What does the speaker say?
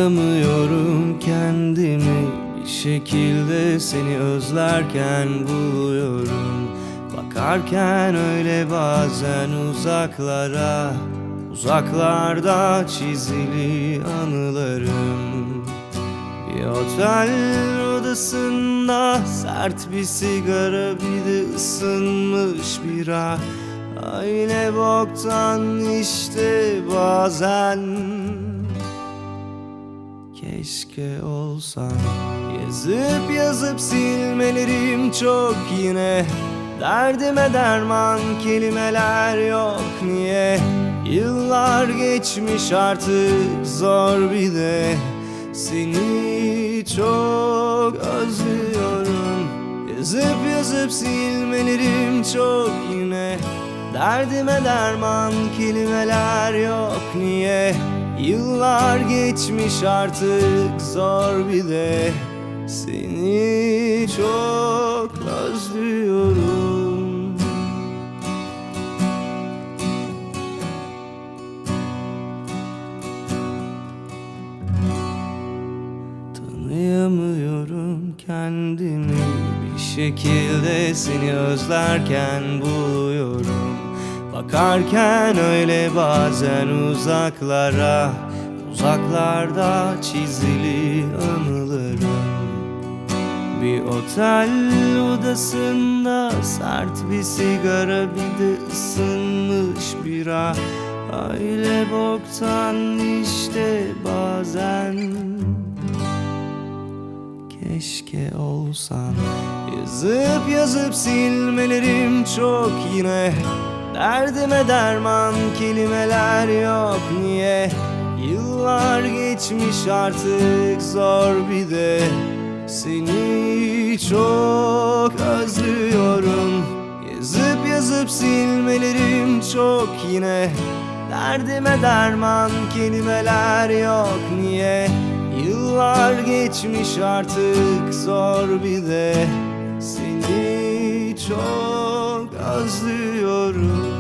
Tanıyamıyorum kendimi, bir şekilde seni özlerken buluyorum. Bakarken öyle bazen uzaklara, uzaklarda çizili anılarım. Bir otel odasında sert bir sigara, bir de ısınmış bira. Aynı boktan işte bazen. Keşke olsan. Yazıp yazıp silmelerim çok yine. Derdime derman kelimeler yok niye? Yıllar geçmiş artık zor, bir de seni çok özlüyorum. Yazıp yazıp silmelerim çok yine. Derdime derman kelimeler yok niye? Yıllar geçmiş artık zor, bir de seni çok özlüyorum. Tanıyamıyorum kendimi, bir şekilde seni özlerken buluyorum. Bakarken öyle bazen uzaklara, uzaklarda çizili anılarım. Bir otel odasında sert bir sigara, bir de ısınmış bira. Aile boktan işte bazen. Keşke olsan. Yazıp yazıp silmelerim çok yine. Derdime derman kelimeler yok niye? Yıllar geçmiş artık zor, bir de seni çok özlüyorum. Yazıp yazıp silmelerim çok yine. Derdime derman kelimeler yok niye? Yıllar geçmiş artık zor, bir de seni çok özlüyorum.